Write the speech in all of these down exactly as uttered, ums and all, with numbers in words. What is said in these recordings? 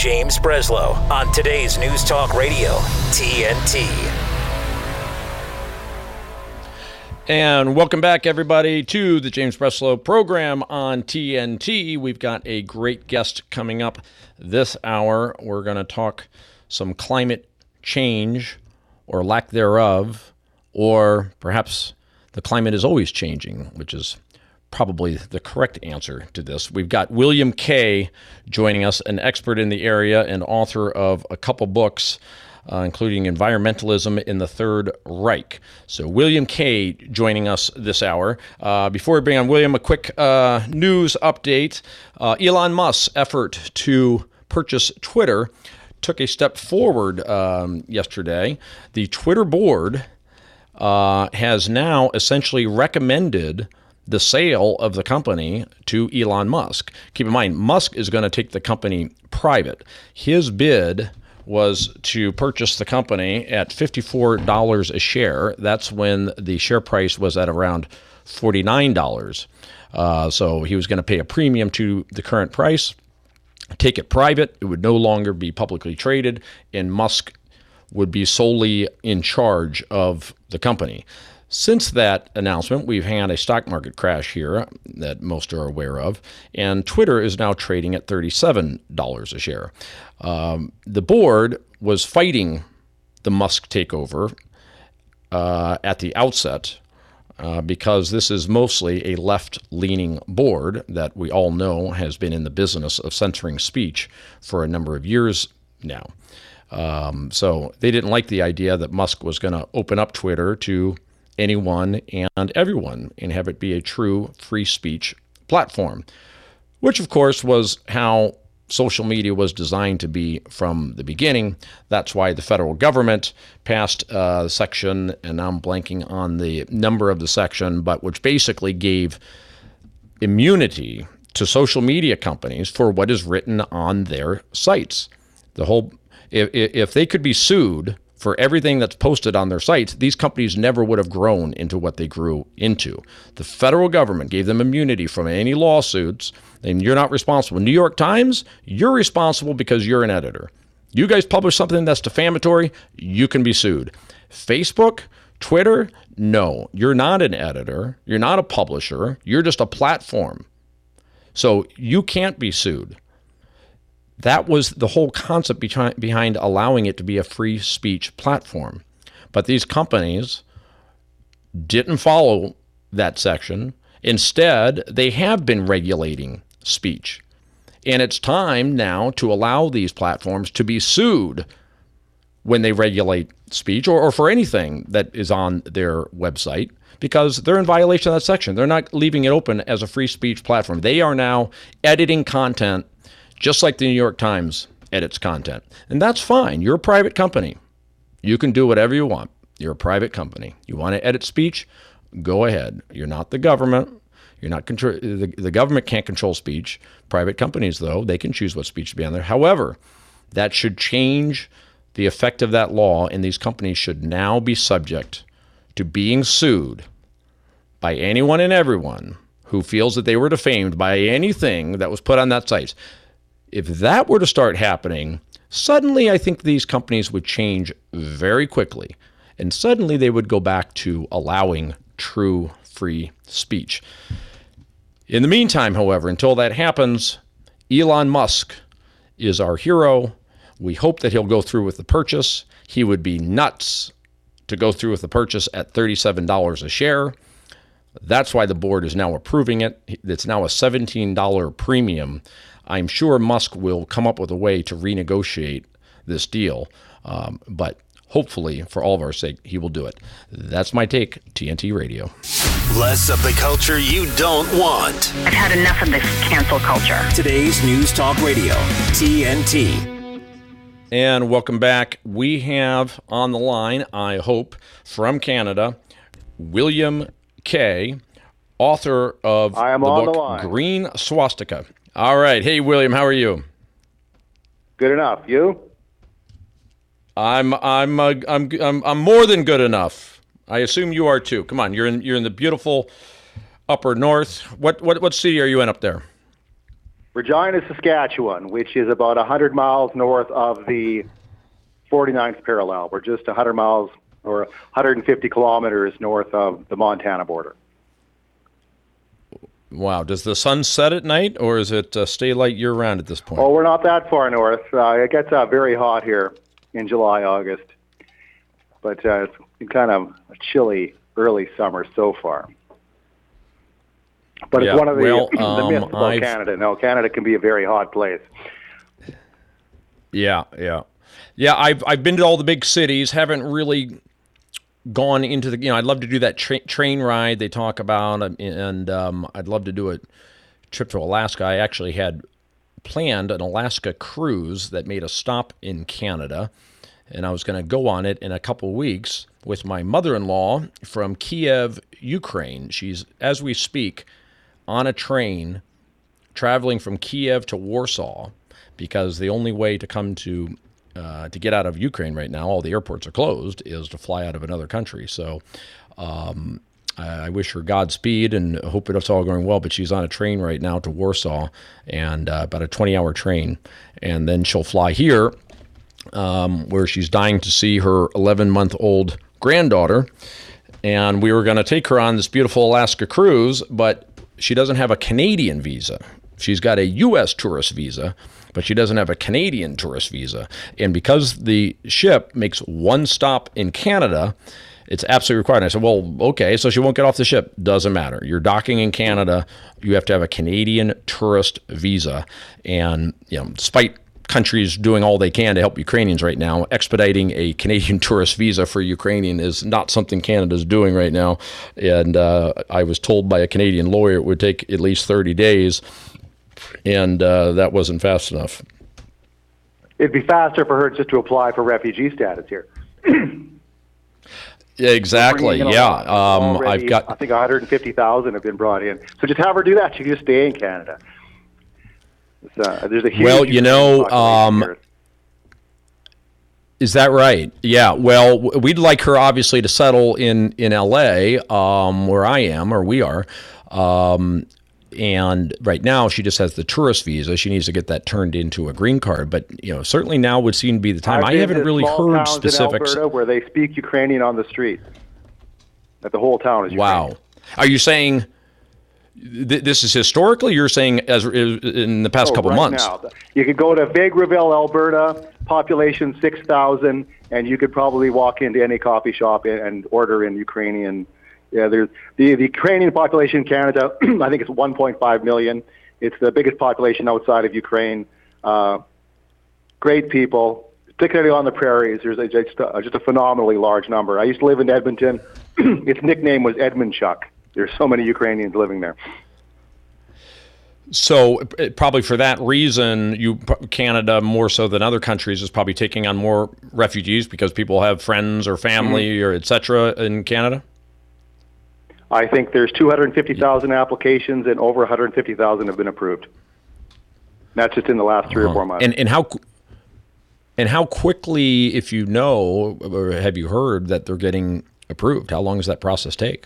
James Breslow on today's News Talk Radio, T N T. And welcome back, everybody, to the James Breslow program on T N T. We've got a great guest coming up this hour. We're going to talk some climate change or lack thereof, or perhaps the climate is always changing, which is probably the correct answer to this. We've got William Kaye joining us, an expert in the area and author of a couple books, uh, including Environmentalism in the Third Reich. So William Kaye joining us this hour. Uh, before we bring on William, a quick uh, news update. Uh, Elon Musk's effort to purchase Twitter took a step forward um, yesterday. The Twitter board uh, has now essentially recommended the sale of the company to Elon Musk. Keep in mind, Musk is going to take the company private. His bid was to purchase the company at fifty-four dollars a share. That's when the share price was at around forty-nine dollars. Uh, so he was going to pay a premium to the current price, take it private. It would no longer be publicly traded, and Musk would be solely in charge of the company. Since that announcement, we've had a stock market crash here that most are aware of, and Twitter is now trading at thirty-seven dollars a share. Um, the board was fighting the Musk takeover uh, at the outset uh, because this is mostly a left-leaning board that we all know has been in the business of censoring speech for a number of years now. Um, so they didn't like the idea that Musk was going to open up Twitter to anyone and everyone and have it be a true free speech platform, which of course was how social media was designed to be from the beginning. That's why the federal government passed a section, and I'm blanking on the number of the section, but which basically gave immunity to social media companies for what is written on their sites. The whole, if, if they could be sued for everything that's posted on their sites, these companies never would have grown into what they grew into. The federal government gave them immunity from any lawsuits, and you're not responsible. New York Times, you're responsible because you're an editor. You guys publish something that's defamatory, you can be sued. Facebook, Twitter, no, you're not an editor, you're not a publisher, you're just a platform. So you can't be sued. That was the whole concept behind, behind allowing it to be a free speech platform. But these companies didn't follow that section. Instead, they have been regulating speech. And it's time now to allow these platforms to be sued when they regulate speech or, or for anything that is on their website, because they're in violation of that section. They're not leaving it open as a free speech platform. They are now editing content just like the New York Times edits content. And that's fine. You're a private company. You can do whatever you want. You're a private company. You want to edit speech? Go ahead. You're not the government. You're not control. The, the government can't control speech. Private companies, though, they can choose what speech to be on there. However, that should change the effect of that law, and these companies should now be subject to being sued by anyone and everyone who feels that they were defamed by anything that was put on that site. If that were to start happening, suddenly I think these companies would change very quickly, and suddenly they would go back to allowing true free speech. In the meantime, however, until that happens, Elon Musk is our hero. We hope that he'll go through with the purchase. He would be nuts to go through with the purchase at thirty-seven dollars a share. That's why the board is now approving it. It's now a seventeen dollars premium. I'm sure Musk will come up with a way to renegotiate this deal, um, but hopefully, for all of our sake, he will do it. That's my take. T N T Radio. Less of the culture you don't want. I've had enough of this cancel culture. Today's News Talk Radio, T N T. And welcome back. We have on the line, I hope, from Canada, William Kaye, author of I am the on book the line. Green Swastika. All right. Hey, William, how are you? Good enough. You? I'm I'm uh, I'm I'm I'm more than good enough. I assume you are too. Come on, you're in you're in the beautiful upper north. What what what city are you in up there? Regina, Saskatchewan, which is about one hundred miles north of the forty-ninth parallel. We're just one hundred miles or one hundred fifty kilometers north of the Montana border. Wow. Does the sun set at night, or is it uh, stay light year-round at this point? Oh, we're not that far north. Uh, it gets uh, very hot here in July, August. But uh, it's been kind of a chilly early summer so far. But Yeah, it's one of the, well, the um, myths about I've- Canada. No, Canada can be a very hot place. Yeah, yeah. Yeah, I've I've been to all the big cities, haven't really gone into the, you know, I'd love to do that tra- train ride they talk about, um, and um, I'd love to do a trip to Alaska. I actually had planned an Alaska cruise that made a stop in Canada, and I was going to go on it in a couple of weeks with my mother-in-law from Kiev, Ukraine. She's, as we speak, on a train traveling from Kiev to Warsaw, because the only way to come to uh, to get out of Ukraine right now, all the airports are closed, is to fly out of another country. So um, I, I wish her Godspeed and hope it's all going well. But she's on a train right now to Warsaw, and uh, about a twenty-hour train, and then she'll fly here, um, where she's dying to see her eleven-month-old granddaughter. And we were going to take her on this beautiful Alaska cruise, but she doesn't have a Canadian visa. She's got a U S tourist visa, but she doesn't have a Canadian tourist visa. And because the ship makes one stop in Canada, it's absolutely required. And I said, well, okay, so she won't get off the ship. Doesn't matter. You're docking in Canada. You have to have a Canadian tourist visa. And, you know, despite countries doing all they can to help Ukrainians right now, expediting a Canadian tourist visa for Ukrainian is not something Canada's doing right now. And uh, I was told by a Canadian lawyer it would take at least thirty days, and uh, that wasn't fast enough. It'd be faster for her just to apply for refugee status here. Yeah, exactly. Bringing in a Yeah. lot. Um, Already, I've got. I think one hundred fifty thousand have been brought in. So just have her do that. She can just stay in Canada. It's, uh, there's a huge Well, you know, um, here. Is that right? Yeah. Well, w- we'd like her obviously to settle in in L A, um, where I am, or we are. Um, and right now, she just has the tourist visa. She needs to get that turned into a green card. But you know, certainly now would seem to be the time. I've I been haven't to really small heard towns specifics. in Alberta where they speak Ukrainian on the street. That the whole town is Ukrainian. Wow. Are you saying th- this is historically? You're saying as in the past Oh, couple right months? now. You could go to Vegreville, Alberta, population six thousand, and you could probably walk into any coffee shop and, and order in Ukrainian. Yeah, there's the, the Ukrainian population in Canada, I think it's one point five million. It's the biggest population outside of Ukraine. Uh, great people, particularly on the prairies. There's a, just, a, just a phenomenally large number. I used to live in Edmonton. Its nickname was Edmundchuk. There's so many Ukrainians living there. So uh, probably for that reason, you Canada more so than other countries is probably taking on more refugees because people have friends or family mm-hmm. or et cetera in Canada. I think there's two hundred fifty thousand applications and over one hundred fifty thousand have been approved. That's just in the last three uh-huh. or four months. And and how and how quickly, if you know, or have you heard that they're getting approved? How long does that process take?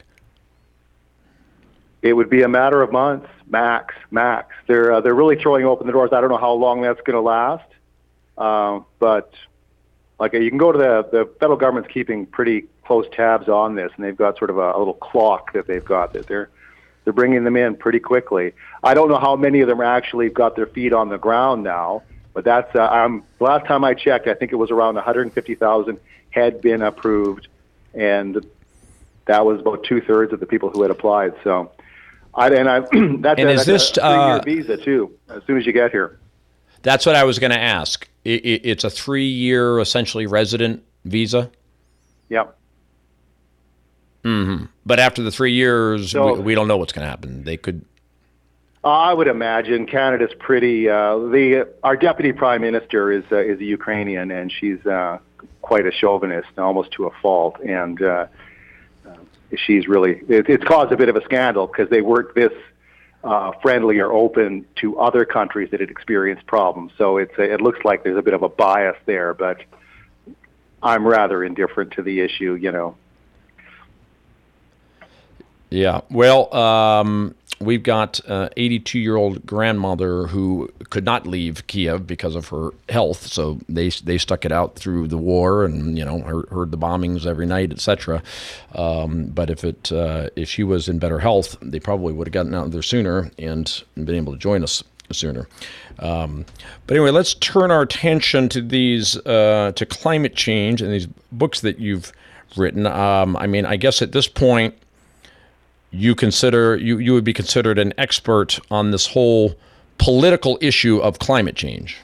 It would be a matter of months, max, max. They're uh, they're really throwing open the doors. I don't know how long that's going to last, uh, but like you can go to the the federal government's keeping pretty close tabs on this, and they've got sort of a, a little clock that they've got that they're they're bringing them in pretty quickly. I don't know how many of them actually got their feet on the ground now, but that's uh, um, last time I checked, I think it was around one hundred fifty thousand had been approved, and that was about two thirds of the people who had applied. So. I, and I, that's and a, is that's this, a three-year uh, visa, too, as soon as you get here. That's what I was going to ask. It, it, it's a three-year, essentially, resident visa? Yep. Mm-hmm. But after the three years, So- we, we don't know what's going to happen. They could... I would imagine Canada's pretty. Uh, the our deputy prime minister is uh, is a Ukrainian, and she's uh, quite a chauvinist, almost to a fault. And uh, uh, she's really. It, it's caused a bit of a scandal because they weren't this uh, friendly or open to other countries that had experienced problems. So it's a, it looks like there's a bit of a bias there, but I'm rather indifferent to the issue. You know. Yeah. Well, um, we've got an eighty-two-year-old grandmother who could not leave Kiev because of her health, so they they stuck it out through the war, and you know heard, heard the bombings every night, et cetera. Um, but if it uh, if she was in better health, they probably would have gotten out there sooner and been able to join us sooner. Um, but anyway, let's turn our attention to these uh, to climate change and these books that you've written. Um, I mean, I guess at this point, you consider you, you would be considered an expert on this whole political issue of climate change.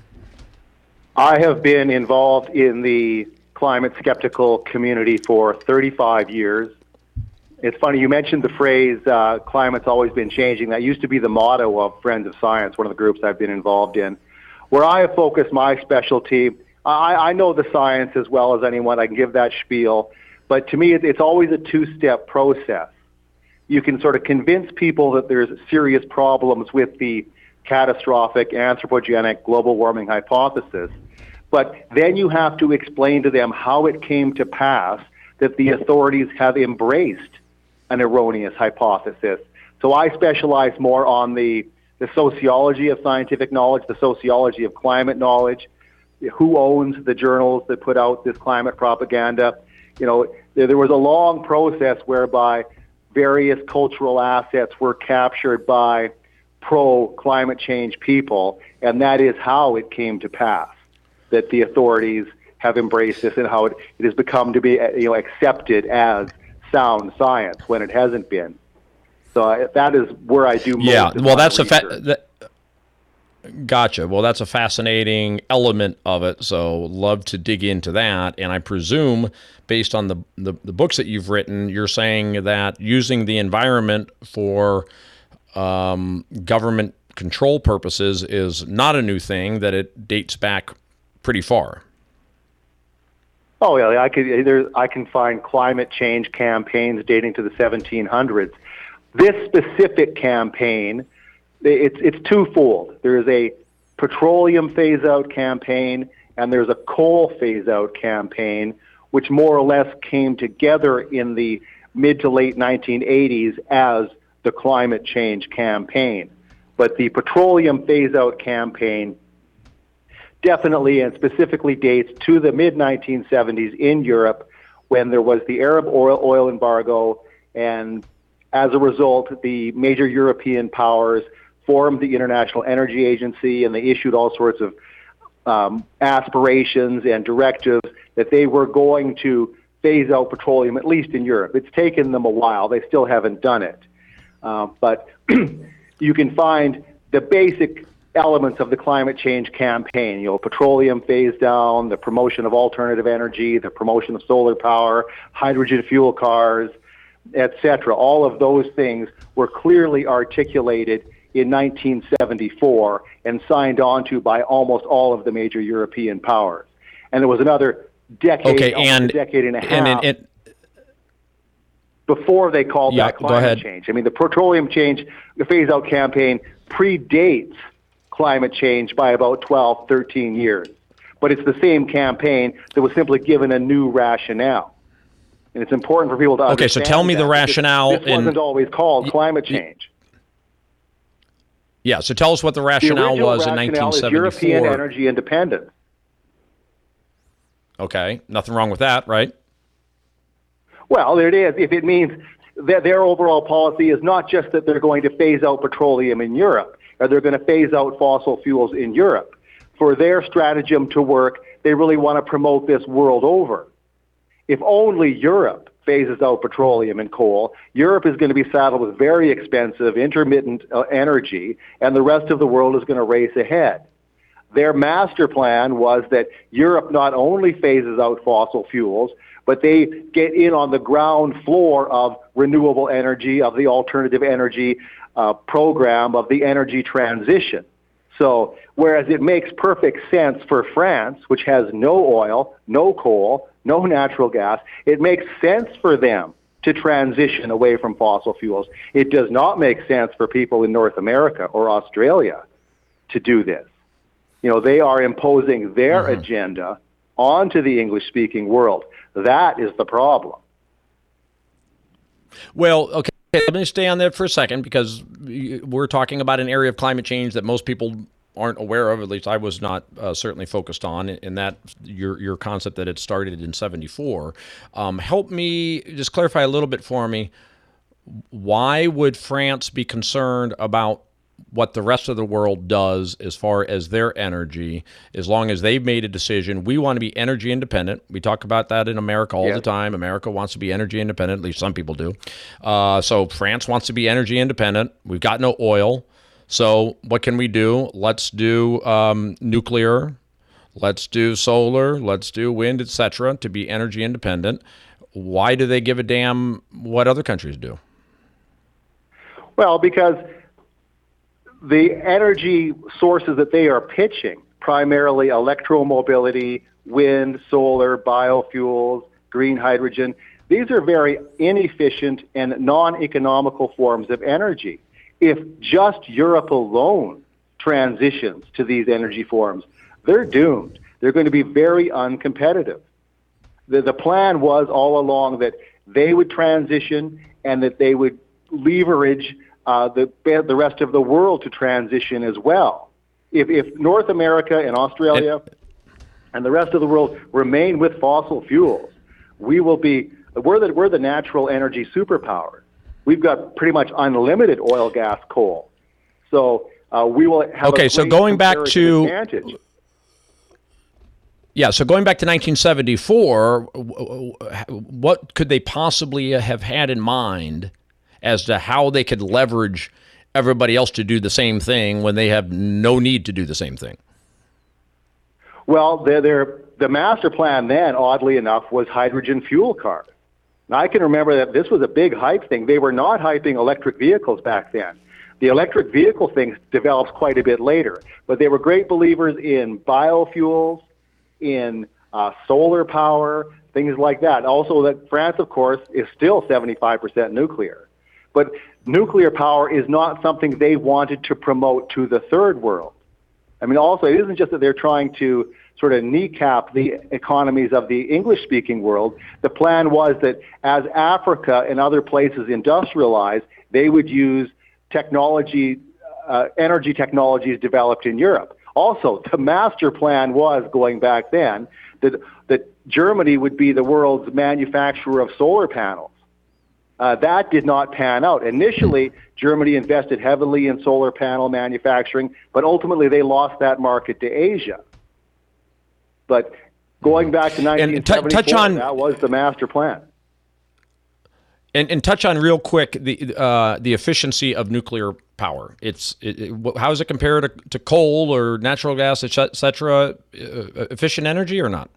I have been involved in the climate skeptical community for thirty-five years. It's funny, you mentioned the phrase, uh, climate's always been changing. That used to be the motto of Friends of Science, one of the groups I've been involved in. Where I have focused my specialty, I, I know the science as well as anyone. I can give that spiel. But to me, it's always a two-step process. You can sort of convince people that there's serious problems with the catastrophic anthropogenic global warming hypothesis. But then you have to explain to them how it came to pass that the authorities have embraced an erroneous hypothesis. So I specialize more on the, the sociology of scientific knowledge, the sociology of climate knowledge, who owns the journals that put out this climate propaganda. You know, there, there was a long process whereby various cultural assets were captured by pro-climate change people, and that is how it came to pass that the authorities have embraced this and how it, it has become to be, you know, accepted as sound science when it hasn't been. So I, that is where I do most yeah, of well, my that's research. a fa- that, Gotcha. Well, that's a fascinating element of it, so love to dig into that. And I presume, based on the, the, the books that you've written, you're saying that using the environment for um, government control purposes is not a new thing, that it dates back pretty far. Oh, yeah, I could. There, I can find climate change campaigns dating to the seventeen hundreds. This specific campaign, it's it's twofold. There is a petroleum phase-out campaign, and there's a coal phase-out campaign, which more or less came together in the mid to late nineteen eighties as the climate change campaign. But the petroleum phase-out campaign definitely and specifically dates to the mid nineteen seventies in Europe, when there was the Arab oil, oil embargo, and as a result, the major European powers formed the International Energy Agency, and they issued all sorts of um, aspirations and directives that they were going to phase out petroleum, at least in Europe. It's taken them a while. They still haven't done it. Uh, but you can find the basic elements of the climate change campaign, you know, petroleum phase down, the promotion of alternative energy, the promotion of solar power, hydrogen fuel cars, et cetera. All of those things were clearly articulated in nineteen seventy-four and signed on to by almost all of the major European powers. And there was another decade, okay, and, a decade and a half and, and, and, before they called yeah, that climate change. I mean, the petroleum change, the phase-out campaign predates climate change by about twelve, thirteen years. But it's the same campaign that was simply given a new rationale. And it's important for people to understand. Okay, so tell me that, the rationale. This wasn't in, always called y- climate y- change. Yeah, so tell us what the rationale the was in rationale nineteen seventy-four. Is European energy independence. Okay, nothing wrong with that, right? Well, there it is. If it means that their overall policy is not just that they're going to phase out petroleum in Europe, or they're going to phase out fossil fuels in Europe. For their stratagem to work, they really want to promote this world over. If only Europe phases out petroleum and coal, Europe is going to be saddled with very expensive intermittent uh, energy, and the rest of the world is going to race ahead. Their master plan was that Europe not only phases out fossil fuels, but they get in on the ground floor of renewable energy, of the alternative energy uh, program, of the energy transition. So whereas it makes perfect sense for France, which has no oil, no coal, no natural gas, it makes sense for them to transition away from fossil fuels. It does not make sense for people in North America or Australia to do this. You know, they are imposing their mm-hmm. agenda onto the English-speaking world. That is the problem. Well, okay. let me stay on that for a second, because we're talking about an area of climate change that most people aren't aware of. At least I was not uh, certainly focused on, in that your your concept that it started in seventy-four. Um, help me just clarify a little bit for me. Why would France be concerned about what the rest of the world does as far as their energy, as long as they've made a decision? We want to be energy independent. We talk about that in America all yes. the time. America wants to be energy independent, at least some people do. Uh, so France wants to be energy independent. We've got no oil. So what can we do? Let's do um, nuclear. Let's do solar. Let's do wind, et cetera, to be energy independent. Why do they give a damn what other countries do? Well, because the energy sources that they are pitching, primarily electromobility, wind, solar, biofuels, green hydrogen, these are very inefficient and non-economical forms of energy. If just Europe alone transitions to these energy forms, they're doomed. They're going to be very uncompetitive. The, the plan was all along that they would transition and that they would leverage uh, the, the rest of the world to transition as well. If, if North America and Australia and, and the rest of the world remain with fossil fuels, we will be, we're the, we're the natural energy superpower. We've got pretty much unlimited oil, gas, coal. So uh, we will have okay, a so great going back to advantage. Yeah, so going back to nineteen seventy-four, what could they possibly have had in mind as to how they could leverage everybody else to do the same thing when they have no need to do the same thing? Well, they're, they're, the master plan then, oddly enough, was hydrogen fuel cars. Now, I can remember that this was a big hype thing. They were not hyping electric vehicles back then. The electric vehicle thing develops quite a bit later, but they were great believers in biofuels, in uh, solar power, things like that. Also, that France, of course, is still seventy-five percent nuclear. But nuclear power is not something they wanted to promote to the third world. I mean, also, it isn't just that they're trying to sort of kneecap the economies of the English-speaking world. The plan was that as Africa and other places industrialized, they would use technology, uh, energy technologies developed in Europe. Also, the master plan was, going back then, that, that Germany would be the world's manufacturer of solar panels. Uh, that did not pan out. Initially, Germany invested heavily in solar panel manufacturing, but ultimately they lost that market to Asia. But going back to nineteen seventy-four, and t- touch on, that was the master plan. And, and touch on real quick the uh, the efficiency of nuclear power. It's it, it, how does it compare to, to coal or natural gas, et cetera? Uh, efficient energy or not?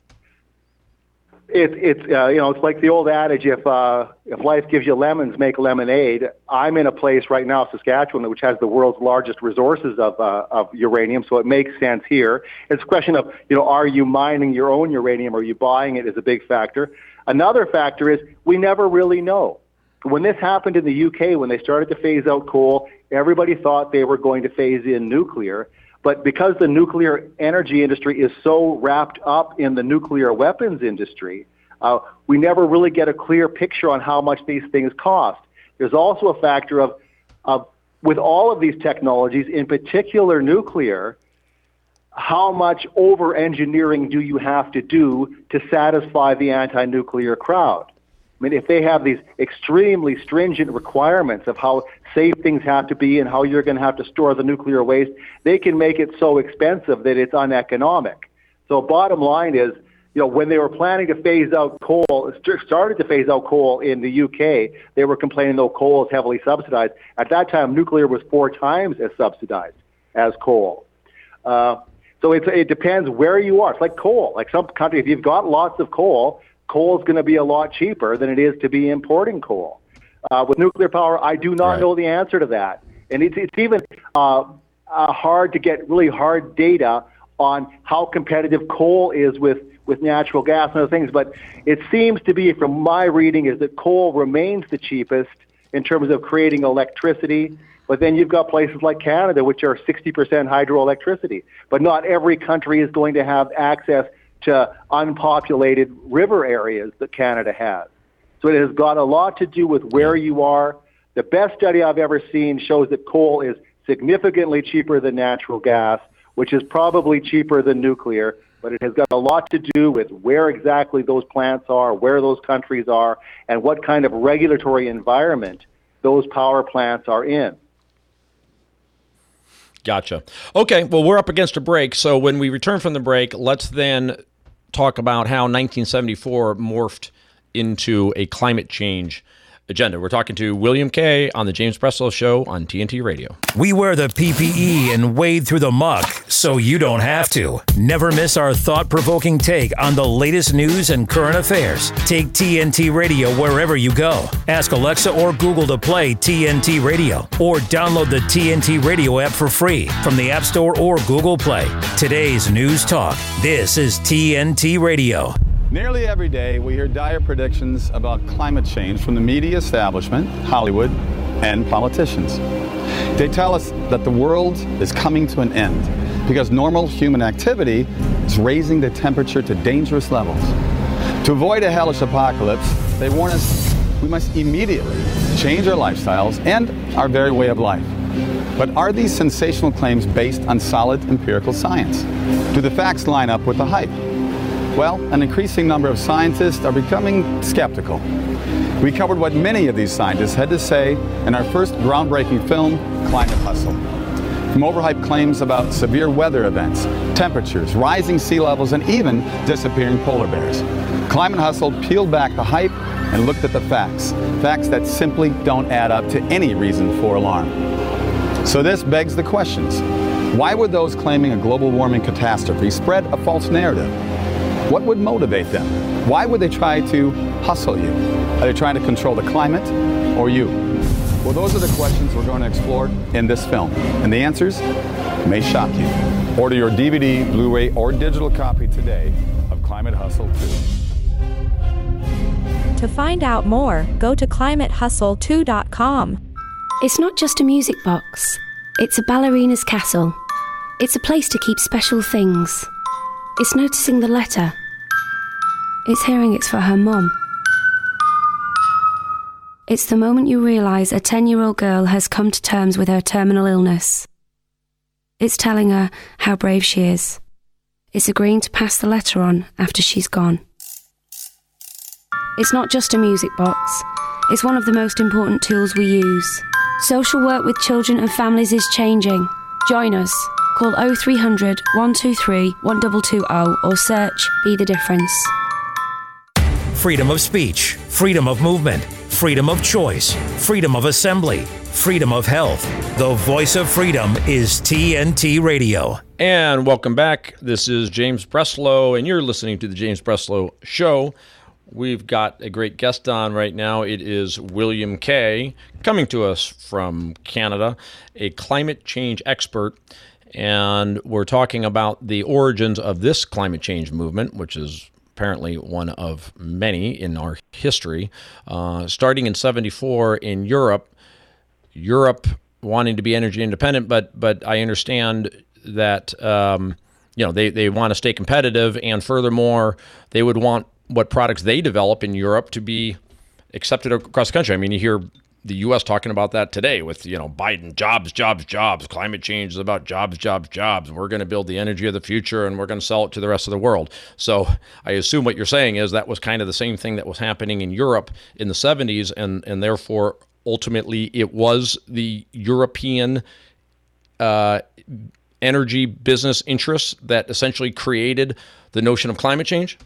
It, it's uh, you know it's like the old adage: if uh, if life gives you lemons, make lemonade. I'm in a place right now, Saskatchewan, which has the world's largest resources of uh, of uranium, so it makes sense here. It's a question of you know are you mining your own uranium, or are you buying it? Is a big factor. Another factor is we never really know. When this happened in the U K, when they started to phase out coal, everybody thought they were going to phase in nuclear. But because the nuclear energy industry is so wrapped up in the nuclear weapons industry, uh, we never really get a clear picture on how much these things cost. There's also a factor of, of with all of these technologies, in particular nuclear, how much over-engineering do you have to do to satisfy the anti-nuclear crowd? I mean, if they have these extremely stringent requirements of how safe things have to be and how you're going to have to store the nuclear waste, they can make it so expensive that it's uneconomic. So bottom line is, you know, when they were planning to phase out coal, started to phase out coal in the U K, they were complaining, though, coal is heavily subsidized. At that time, nuclear was four times as subsidized as coal. Uh, so it's, it depends where you are. It's like coal. Like some country, if you've got lots of coal, coal is going to be a lot cheaper than it is to be importing coal. Uh, with nuclear power, I do not right. know the answer to that. And it's, it's even uh, uh, hard to get really hard data on how competitive coal is with, with natural gas and other things. But it seems to be, from my reading, is that coal remains the cheapest in terms of creating electricity. But then you've got places like Canada, which are sixty percent hydroelectricity. But not every country is going to have access to unpopulated river areas that Canada has. So it has got a lot to do with where you are, The best study I've ever seen shows that coal is significantly cheaper than natural gas, which is probably cheaper than nuclear, but it has got a lot to do with where exactly those plants are, where those countries are, and what kind of regulatory environment those power plants are in. Gotcha. Okay, well, we're up against a break, so when we return from the break, let's then talk about how nineteen seventy-four morphed into a climate change agenda. We're talking to William Kaye on the James Breslow Show on T N T Radio. We wear the P P E and wade through the muck so you don't have to. Never miss our thought-provoking take on the latest news and current affairs. Take T N T Radio wherever you go. Ask Alexa or Google to play T N T Radio or download the T N T Radio app for free from the App Store or Google Play. Today's News Talk. This is T N T Radio. Nearly every day, we hear dire predictions about climate change from the media establishment, Hollywood, and politicians. They tell us that the world is coming to an end because normal human activity is raising the temperature to dangerous levels. To avoid a hellish apocalypse, they warn us we must immediately change our lifestyles and our very way of life. But are these sensational claims based on solid empirical science? Do the facts line up with the hype? Well, an increasing number of scientists are becoming skeptical. We covered what many of these scientists had to say in our first groundbreaking film, Climate Hustle. From overhyped claims about severe weather events, temperatures, rising sea levels, and even disappearing polar bears, Climate Hustle peeled back the hype and looked at the facts, facts that simply don't add up to any reason for alarm. So this begs the questions. Why would those claiming a global warming catastrophe spread a false narrative? What would motivate them? Why would they try to hustle you? Are they trying to control the climate or you? Well, those are the questions we're going to explore in this film. And the answers may shock you. Order your D V D, Blu-ray, or digital copy today of Climate Hustle two. To find out more, go to climate hustle two dot com. It's not just a music box. It's a ballerina's castle. It's a place to keep special things. It's noticing the letter. It's hearing it's for her mum. It's the moment you realise a ten-year-old girl has come to terms with her terminal illness. It's telling her how brave she is. It's agreeing to pass the letter on after she's gone. It's not just a music box. It's one of the most important tools we use. Social work with children and families is changing. Join us. Call oh three hundred, one two three, one two two zero or search Be the Difference. Freedom of speech, freedom of movement, freedom of choice, freedom of assembly, freedom of health. The voice of freedom is T N T Radio. And welcome back. This is James Breslow, and you're listening to the James Breslow Show. We've got a great guest on right now. It is William Kaye, coming to us from Canada, a climate change expert. And we're talking about the origins of this climate change movement, which is apparently one of many in our history. Uh, starting in seventy-four in Europe, Europe wanting to be energy independent, but but I understand that um, you know they, they want to stay competitive, and furthermore, they would want what products they develop in Europe to be accepted across the country. I mean, you hear the U S talking about that today with, you know, Biden, jobs, jobs, jobs. Climate change is about jobs, jobs, jobs. We're going to build the energy of the future, and we're going to sell it to the rest of the world. So I assume what you're saying is that was kind of the same thing that was happening in Europe in the seventies, and, and therefore, ultimately, it was the European uh, energy business interests that essentially created the notion of climate change?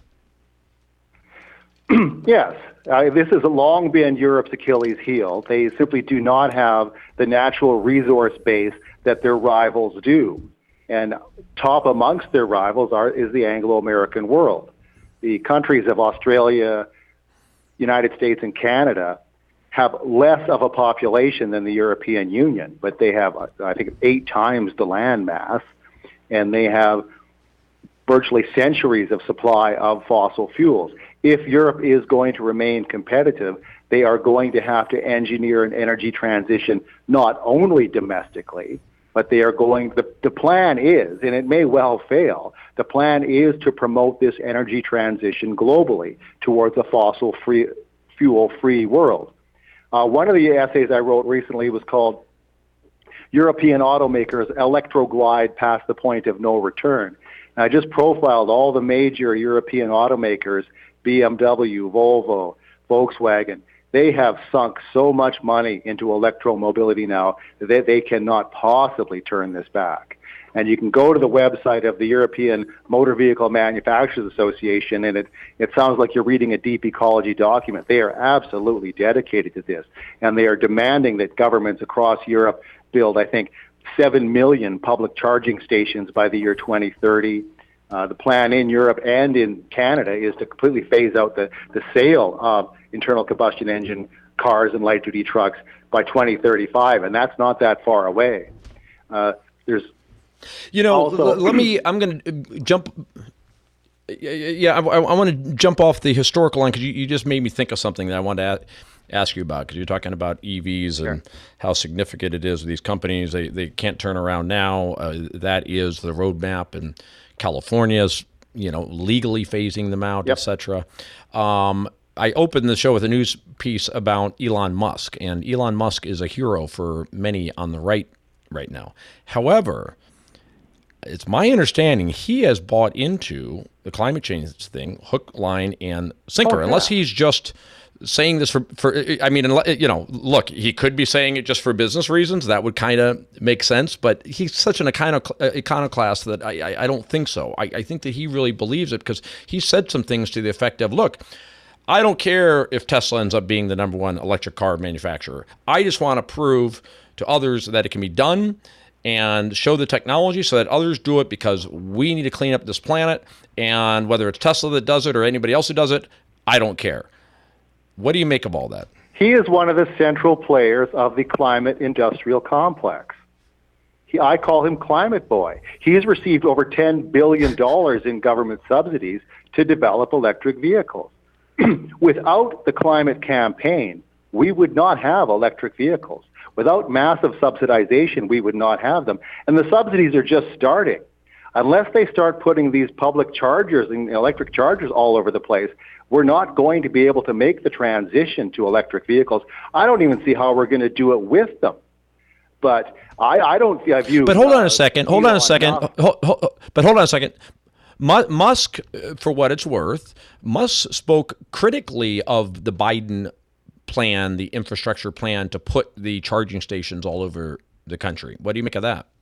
Yes. Uh, this has long been Europe's Achilles heel. They simply do not have the natural resource base that their rivals do. And top amongst their rivals are is the Anglo-American world. The countries of Australia, United States, and Canada have less of a population than the European Union, but they have, I think, eight times the land mass, and they have virtually centuries of supply of fossil fuels. If Europe is going to remain competitive, they are going to have to engineer an energy transition not only domestically, but they are going, the, the plan is, and it may well fail, the plan is to promote this energy transition globally towards a fossil-free, fuel-free world. Uh, one of the essays I wrote recently was called European Automakers Electroglide Past the Point of No Return. And I just profiled all the major European automakers, B M W, Volvo, Volkswagen. They have sunk so much money into electromobility now that they, they cannot possibly turn this back. And you can go to the website of the European Motor Vehicle Manufacturers Association, and it, it sounds like you're reading a deep ecology document. They are absolutely dedicated to this, and they are demanding that governments across Europe build, I think, seven million public charging stations by the year twenty thirty. Uh, the plan in Europe and in Canada is to completely phase out the, the sale of internal combustion engine cars and light-duty trucks by twenty thirty-five, and that's not that far away. Uh, there's You know, also, l- let me, I'm going to jump, yeah, I, I want to jump off the historical line because you, you just made me think of something that I wanted to ask, ask you about, because you're talking about E Vs and sure. how significant it is with these companies. They, they can't turn around now. Uh, that is the roadmap, and California's, you know, legally phasing them out, Yep. et cetera. Um, I opened the show with a news piece about Elon Musk, and Elon Musk is a hero for many on the right right now. However, it's my understanding he has bought into the climate change thing, hook, line, and sinker, Oh, yeah. unless he's just saying this for, for, I mean, you know, look, he could be saying it just for business reasons. That would kind of make sense, but he's such an iconoclast that I, I, I don't think so. I, I think that he really believes it because he said some things to the effect of, look, I don't care if Tesla ends up being the number one electric car manufacturer. I just want to prove to others that it can be done and show the technology so that others do it, because we need to clean up this planet. And whether it's Tesla that does it or anybody else who does it, I don't care. What do you make of all that? He is one of the central players of the climate industrial complex. He, I call him Climate Boy. He has received over ten billion dollars in government subsidies to develop electric vehicles. Without the climate campaign, we would not have electric vehicles. Without massive subsidization, we would not have them. And the subsidies are just starting. Unless they start putting these public chargers and electric chargers all over the place, we're not going to be able to make the transition to electric vehicles. I don't even see how we're going to do it with them. But I, I don't view... But hold on uh, a second. Hold on a second. Hold, hold, but hold on a second. Musk, for what it's worth, Musk spoke critically of the Biden plan, the infrastructure plan to put the charging stations all over the country. What do you make of that?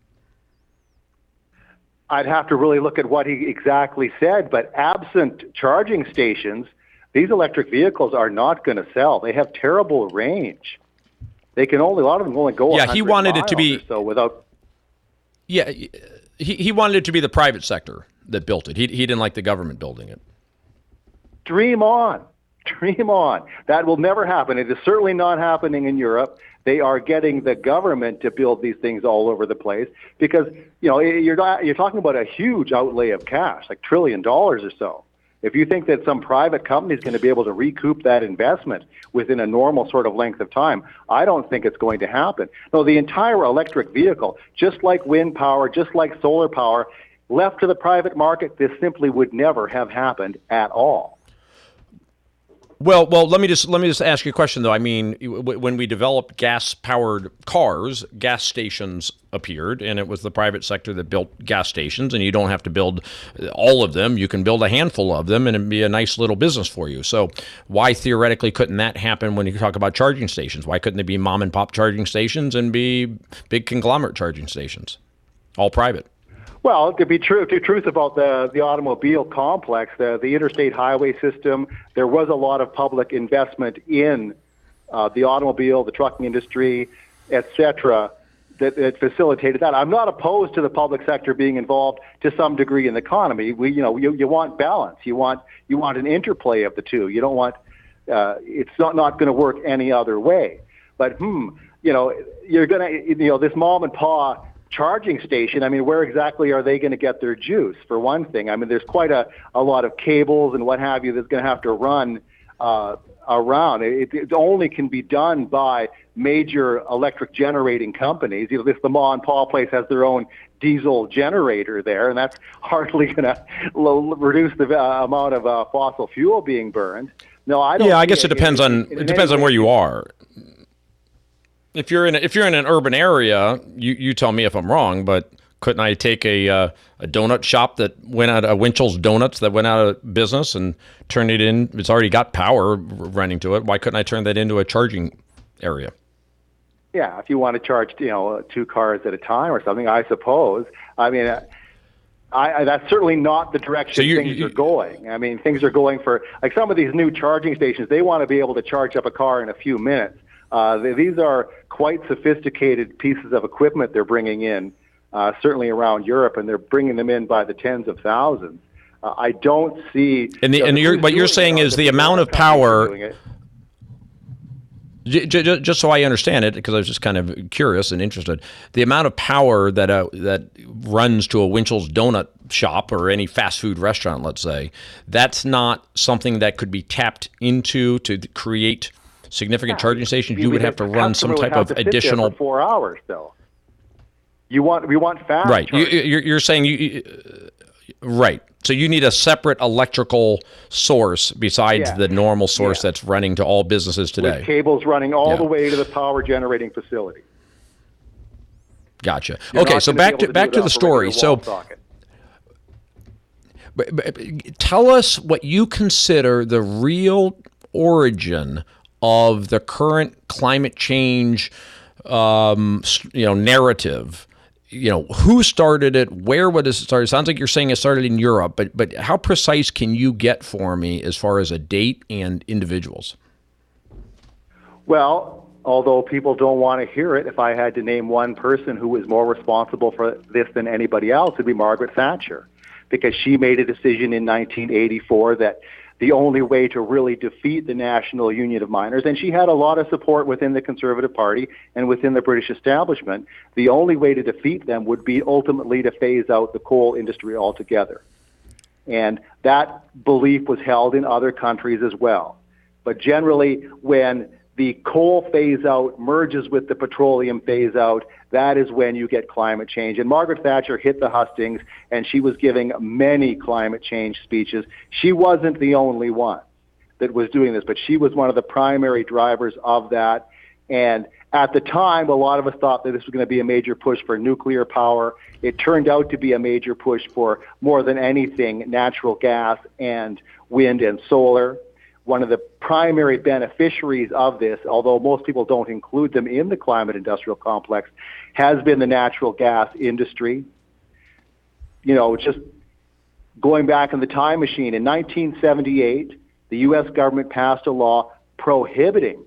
I'd have to really look at what he exactly said, but absent charging stations, these electric vehicles are not going to sell. They have terrible range. They can only, a lot of them only go yeah, he wanted it to be so without. Yeah, he he wanted it to be the private sector that built it. He he didn't like the government building it. Dream on. Dream on. That will never happen. It is certainly not happening in Europe. They are getting the government to build these things all over the place because, you know, you're not, you're talking about a huge outlay of cash, like trillion dollars or so. If you think that some private company is going to be able to recoup that investment within a normal sort of length of time, I don't think it's going to happen. No, the entire electric vehicle, just like wind power, just like solar power, left to the private market, this simply would never have happened at all. Well, well, let me just let me just ask you a question though. I mean, when we developed gas-powered cars, gas stations appeared, and it was the private sector that built gas stations. And you don't have to build all of them; you can build a handful of them, and it'd be a nice little business for you. So, why theoretically couldn't that happen when you talk about charging stations? Why couldn't they be mom and pop charging stations and be big conglomerate charging stations, all private? Well, to be true, to truth about the the automobile complex, the the interstate highway system, there was a lot of public investment in uh, the automobile, the trucking industry, et cetera, that, that facilitated that. I'm not opposed to the public sector being involved to some degree in the economy. We, you know, you, you want balance. You want you want an interplay of the two. You don't want uh, it's not not going to work any other way. But hmm, you know, you're gonna you know this mom and pop charging station, I mean, where exactly are they going to get their juice, for one thing? I mean, there's quite a, a lot of cables and what have you that's going to have to run uh, around. It, it only can be done by major electric generating companies. You know, this the Ma and Pa place has their own diesel generator there, and that's hardly going to l- reduce the uh, amount of uh, fossil fuel being burned. No, I don't. Yeah, I guess it depends it, on it, it depends on where you are. if you're in a, if you're in an urban area, you, you tell me if I'm wrong, but couldn't I take a uh, a donut shop that went out of Winchell's Donuts that went out of business and turn it in? It's already got power running to it. Why couldn't I turn that into a charging area? Yeah, if you want to charge, you know, two cars at a time or something, I suppose. I mean, I, I, that's certainly not the direction so you, things you, are going. I mean, things are going for, like some of these new charging stations, they want to be able to charge up a car in a few minutes. Uh, they, these are quite sophisticated pieces of equipment they're bringing in, uh, certainly around Europe, and they're bringing them in by the tens of thousands. Uh, I don't see... And, the, you know, and you're, what you're saying is the amount of power... Just so I understand it, because I was just kind of curious and interested, the amount of power that uh, that runs to a Winchell's Donut shop or any fast food restaurant, let's say, that's not something that could be tapped into to create significant yeah, charging stations. You, you would have to run some type of additional... For four hours, though. You want we want fast. Right. You, you're, you're saying you. Uh, right. So you need a separate electrical source besides yeah. the normal source yeah. that's running to all businesses today. With cables running all yeah. the way to the power generating facility. Gotcha. You're okay, so back to, to back to the story. So but, but, tell us what you consider the real origin of the current climate change um, you know, narrative. You know, who started it? Where would it start? It sounds like you're saying it started in Europe, but but how precise can you get for me as far as a date and individuals? Well, although people don't want to hear it, if I had to name one person who was more responsible for this than anybody else, it'd be Margaret Thatcher, because she made a decision in nineteen eighty-four that the only way to really defeat the National Union of Miners, and she had a lot of support within the Conservative Party and within the British establishment, the only way to defeat them would be ultimately to phase out the coal industry altogether. And that belief was held in other countries as well. But generally, when the coal phase out merges with the petroleum phase out, that is when you get climate change. And Margaret Thatcher hit the hustings, and she was giving many climate change speeches. She wasn't the only one that was doing this, but she was one of the primary drivers of that. And at the time, a lot of us thought that this was going to be a major push for nuclear power. It turned out to be a major push for, more than anything, natural gas and wind and solar. One of the primary beneficiaries of this, although most people don't include them in the climate industrial complex, has been the natural gas industry. You know, just going back in the time machine, in nineteen seventy-eight, the U S government passed a law prohibiting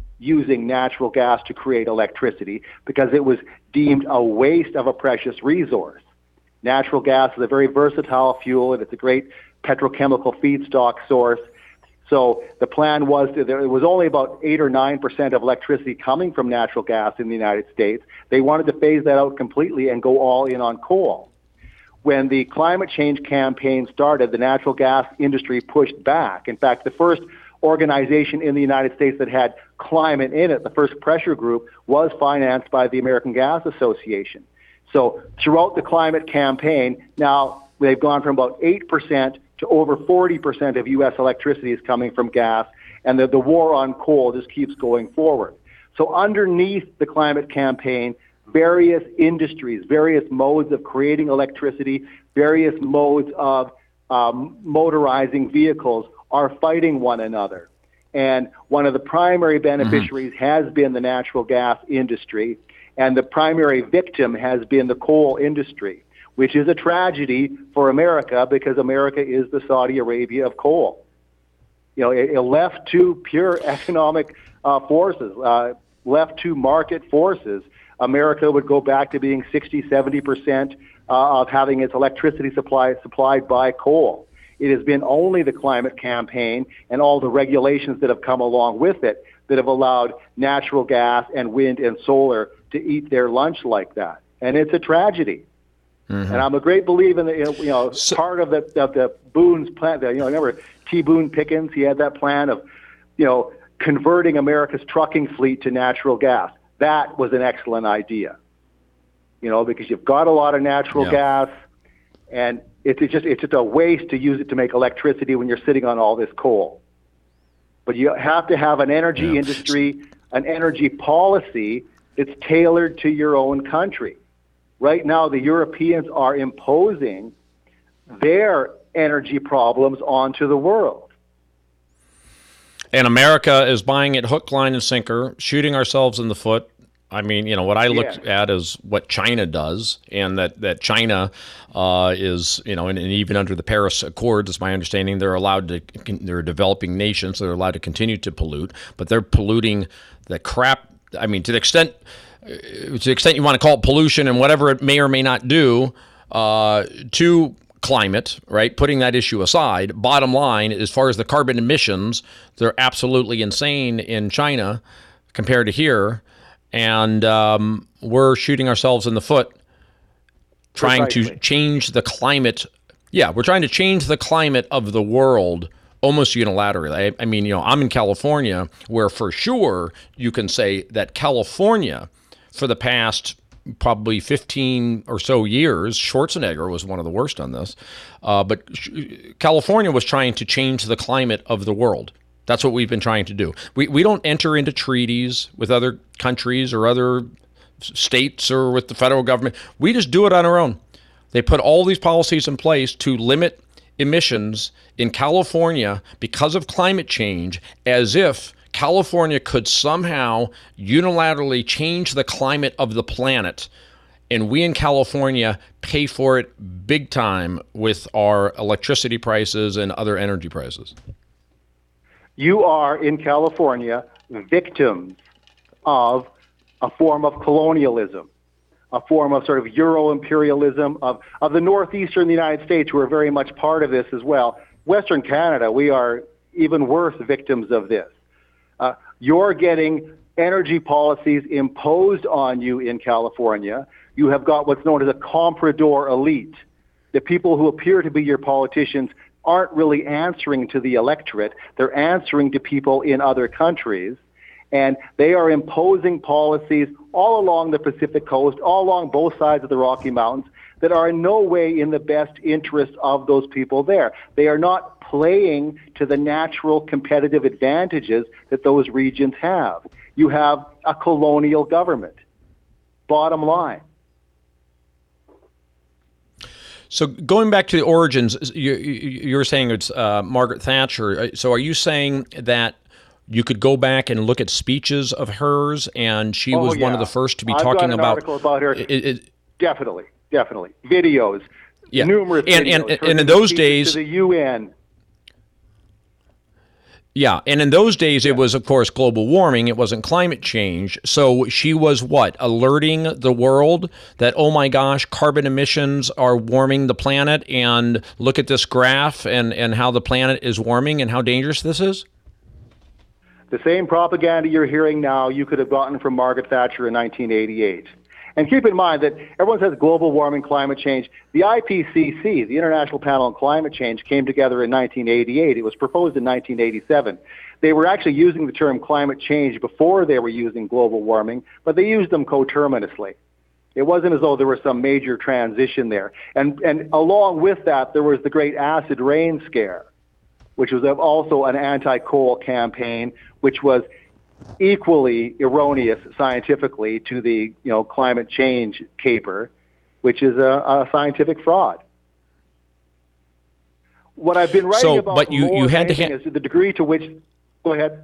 using natural gas to create electricity because it was deemed a waste of a precious resource. Natural gas is a very versatile fuel, and it's a great petrochemical feedstock source. So the plan was that there was only about eight or nine percent of electricity coming from natural gas in the United States. They wanted to phase that out completely and go all in on coal. When the climate change campaign started, the natural gas industry pushed back. In fact, the first organization in the United States that had climate in it, the first pressure group, was financed by the American Gas Association. So throughout the climate campaign, now they've gone from about eight percent to over forty percent of U S electricity is coming from gas, and the, the war on coal just keeps going forward. So underneath the climate campaign, various industries, various modes of creating electricity, various modes of um, motorizing vehicles are fighting one another. And one of the primary beneficiaries mm-hmm. has been the natural gas industry, and the primary victim has been the coal industry, which is a tragedy for America because America is the Saudi Arabia of coal. You know, it, it left to pure economic uh, forces, uh, left to market forces, America would go back to being sixty, seventy percent uh, of having its electricity supply supplied by coal. It has been only the climate campaign and all the regulations that have come along with it that have allowed natural gas and wind and solar to eat their lunch like that. And it's a tragedy. Mm-hmm. And I'm a great believer in the, you know, you know so, part of the of the Boone's plan. You know, remember T. Boone Pickens? He had that plan of, you know, converting America's trucking fleet to natural gas. That was an excellent idea. You know, because you've got a lot of natural yeah. gas, and it's just it's just a waste to use it to make electricity when you're sitting on all this coal. But you have to have an energy yeah. industry, an energy policy It's tailored to your own country. Right now, the Europeans are imposing their energy problems onto the world. And America is buying it hook, line, and sinker, shooting ourselves in the foot. I mean, you know, what I look Yeah. at is what China does, and that, that China uh, is, you know, and, and even under the Paris Accords, it's my understanding, they're allowed to, they're a developing nation, so they're allowed to continue to pollute, but they're polluting the crap. I mean, to the extent, to the extent you want to call it pollution and whatever it may or may not do uh, to climate, right? Putting that issue aside, bottom line, as far as the carbon emissions, they're absolutely insane in China compared to here. And um, we're shooting ourselves in the foot trying Precisely. to change the climate. Yeah, we're trying to change the climate of the world almost unilaterally. I, I mean, you know, I'm in California, where for sure you can say that California, for the past probably fifteen or so years, Schwarzenegger was one of the worst on this, uh, but California was trying to change the climate of the world. That's what we've been trying to do. We we don't enter into treaties with other countries or other states or with the federal government. We just do it on our own. They put all these policies in place to limit emissions in California because of climate change, as if California could somehow unilaterally change the climate of the planet, and we in California pay for it big time with our electricity prices and other energy prices. You are, in California, victims of a form of colonialism, a form of sort of Euro-imperialism of, of the northeastern United States, who are very much part of this as well. Western Canada, we are even worse victims of this. Uh, you're getting energy policies imposed on you in California. You have got what's known as a comprador elite. The people who appear to be your politicians aren't really answering to the electorate. They're answering to people in other countries. And they are imposing policies all along the Pacific coast, all along both sides of the Rocky Mountains, that are in no way in the best interest of those people there. They are not playing to the natural competitive advantages that those regions have. You have a colonial government. Bottom line. So going back to the origins, you, you were saying it's uh, Margaret Thatcher. So are you saying that you could go back and look at speeches of hers, and she Oh, was yeah. one of the first to be I've talking got an about article about her. It, it, Definitely, definitely. Videos, yeah. numerous and, videos. And, her and in those speeches days, to the U N. yeah, and in those days, it was, of course, global warming. It wasn't climate change. So she was what? Alerting the world that, oh my gosh, carbon emissions are warming the planet, and look at this graph and, and how the planet is warming and how dangerous this is? The same propaganda you're hearing now, you could have gotten from Margaret Thatcher in nineteen eighty-eight. And keep in mind that everyone says global warming, climate change. The I P C C, the International Panel on Climate Change, came together in nineteen eighty-eight. It was proposed in nineteen eighty-seven. They were actually using the term climate change before they were using global warming, but they used them coterminously. It wasn't as though there was some major transition there. And, and along with that, there was the great acid rain scare, which was also an anti-coal campaign, which was equally erroneous scientifically to the you know climate change caper, which is a, a scientific fraud. What I've been writing So, about but you- more you than had to anything ha- is the degree to which. Go ahead.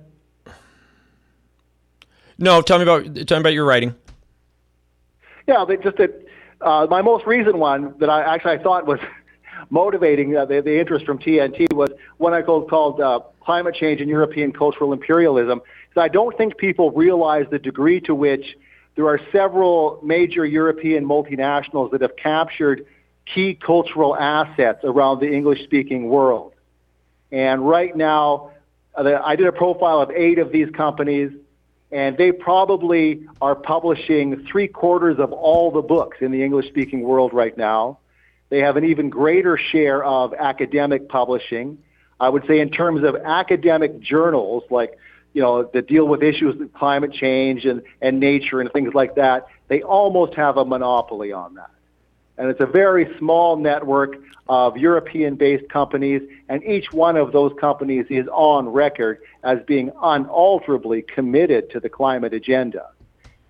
No, tell me about tell me about your writing. Yeah, but just that uh, my most recent one that I actually I thought was motivating uh, the, the interest from T N T was one I called, called uh, Climate Change and European Cultural Imperialism. So I don't think people realize the degree to which there are several major European multinationals that have captured key cultural assets around the English-speaking world. And right now, uh, the, I did a profile of eight of these companies, and they probably are publishing three quarters of all the books in the English-speaking world right now. They have an even greater share of academic publishing. I would say in terms of academic journals, like, you know, that deal with issues of climate change and, and nature and things like that, they almost have a monopoly on that. And it's a very small network of European-based companies, and each one of those companies is on record as being unalterably committed to the climate agenda.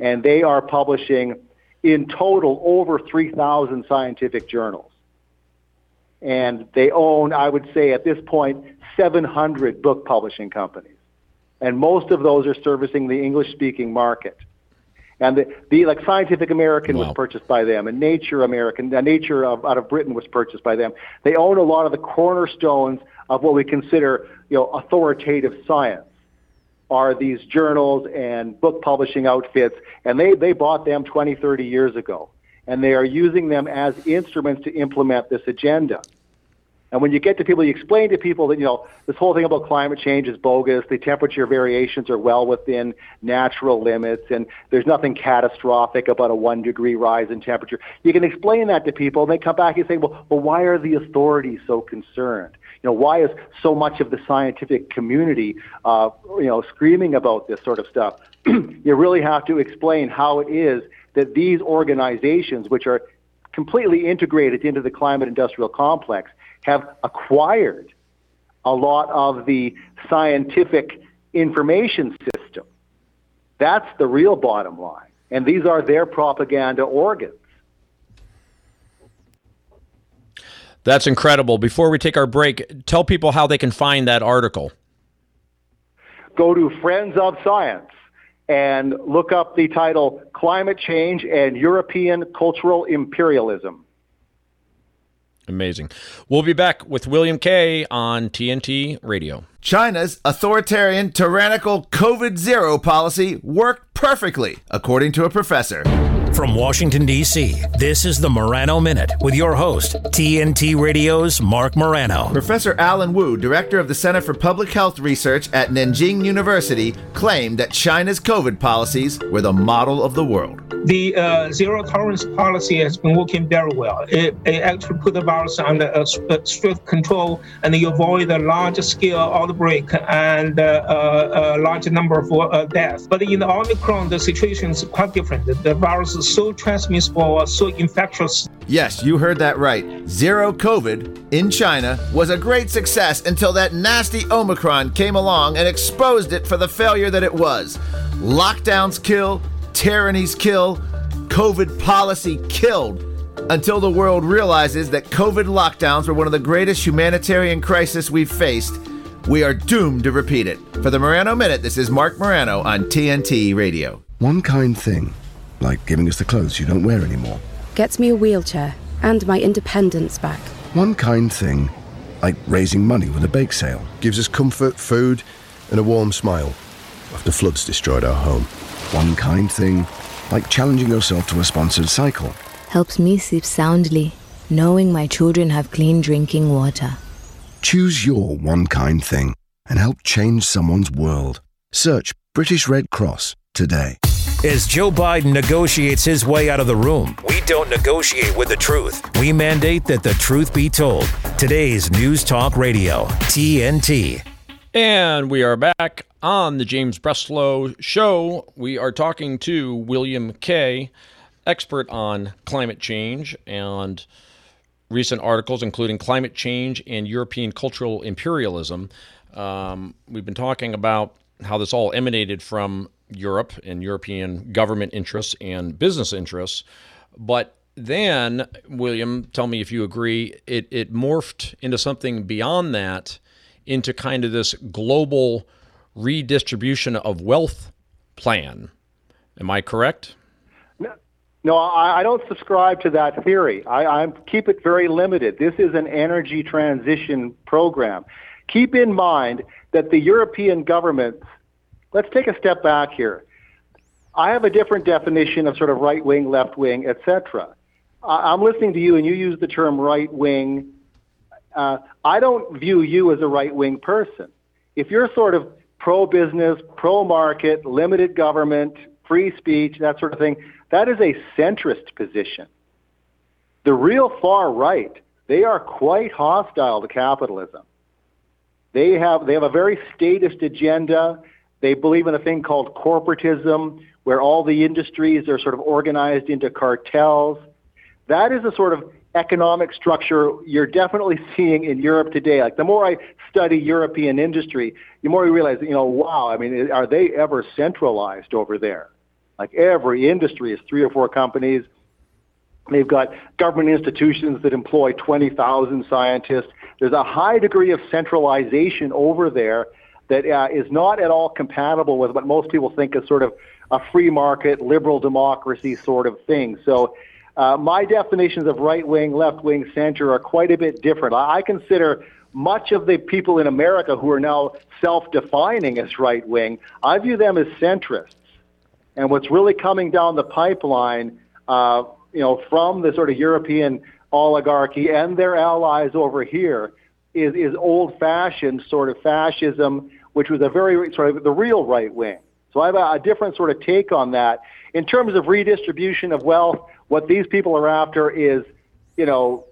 and they are publishing in total over three thousand scientific journals. And they own, I would say at this point, seven hundred book publishing companies. And most of those are servicing the English-speaking market. And the, the like Scientific American wow. was purchased by them, and Nature American, uh, Nature of, out of Britain was purchased by them. They own a lot of the cornerstones of what we consider, you know, authoritative science, are these journals and book publishing outfits, and they, they bought them twenty, thirty years ago. And they are using them as instruments to implement this agenda. And when you get to people, you explain to people that, you know, this whole thing about climate change is bogus, the temperature variations are well within natural limits, and there's nothing catastrophic about a one degree rise in temperature. You can explain that to people, and they come back and say, well, well, why are the authorities so concerned? You know, why is so much of the scientific community, uh, you know, screaming about this sort of stuff? You really have to explain how it is that these organizations, which are completely integrated into the climate industrial complex, have acquired a lot of the scientific information system. That's the real bottom line. And these are their propaganda organs. That's incredible. Before we take our break, tell people how they can find that article. Go to Friends of Science and look up the title, Climate Change and European Cultural Imperialism. Amazing. We'll be back with William Kaye on T N T Radio. China's authoritarian, tyrannical COVID zero policy worked perfectly, according to a professor. From Washington, D C, this is the Morano Minute with your host, T N T Radio's Mark Morano. Professor Alan Wu, director of the Center for Public Health Research at Nanjing University, claimed that China's COVID policies were the model of the world. The uh, zero-tolerance policy has been working very well. It, it actually put the virus under a strict control, and you avoid a large-scale outbreak and uh, uh, a large number of uh, deaths. But in the Omicron, the situation is quite different. The virus is so transmissible, so infectious. Yes, you heard that right. Zero COVID in China was a great success until that nasty Omicron came along and exposed it for the failure that it was. Lockdowns kill, tyrannies kill, COVID policy killed, until the world realizes that COVID lockdowns were one of the greatest humanitarian crises we've faced. We are doomed to repeat it. For the Morano Minute, this is Mark Morano on T N T Radio. One kind thing, like giving us the clothes you don't wear anymore, Gets me a wheelchair and my independence back. One kind thing, like raising money with a bake sale, gives us comfort, food, and a warm smile after floods destroyed our home. One kind thing, like challenging yourself to a sponsored cycle, helps me sleep soundly, knowing my children have clean drinking water. Choose your one kind thing and help change someone's world. Search British Red Cross today. As Joe Biden negotiates his way out of the room, we don't negotiate with the truth. We mandate that the truth be told. Today's News Talk Radio, T N T. And we are back on the James Breslow Show. We are talking to William Kaye, expert on climate change and recent articles, including Climate Change and European Cultural Imperialism. Um, we've been talking about how this all emanated from Europe and European government interests and business interests. But then, William, tell me if you agree, it, it morphed into something beyond that, into kind of this global redistribution of wealth plan. Am I correct? No, no I, I don't subscribe to that theory. I, I keep it very limited. This is an energy transition program. Keep in mind that the European governments, let's take a step back here. I have a different definition of sort of right wing, left wing, et cetera. I'm listening to you, and you use the term right wing. Uh, I don't view you as a right wing person. If you're sort of pro business, pro market, limited government, free speech, that sort of thing, that is a centrist position. The real far right, they are quite hostile to capitalism. They have they have a very statist agenda. They believe in a thing called corporatism, where all the industries are sort of organized into cartels. That is a sort of economic structure you're definitely seeing in Europe today. Like, the more I study European industry, the more you realize, you know, wow, I mean, are they ever centralized over there? Like every industry is three or four companies. They've got government institutions that employ twenty thousand scientists. There's a high degree of centralization over there that uh, is not at all compatible with what most people think is sort of a free market, liberal democracy sort of thing. So uh, my definitions of right wing, left wing, center are quite a bit different. I, I consider much of the people in America who are now self-defining as right wing, I view them as centrists. And what's really coming down the pipeline, uh, you know, from the sort of European oligarchy and their allies over here is, is old-fashioned sort of fascism, which was a very sort of the real right wing. So I have a, a different sort of take on that. In terms of redistribution of wealth, what these people are after is, you know,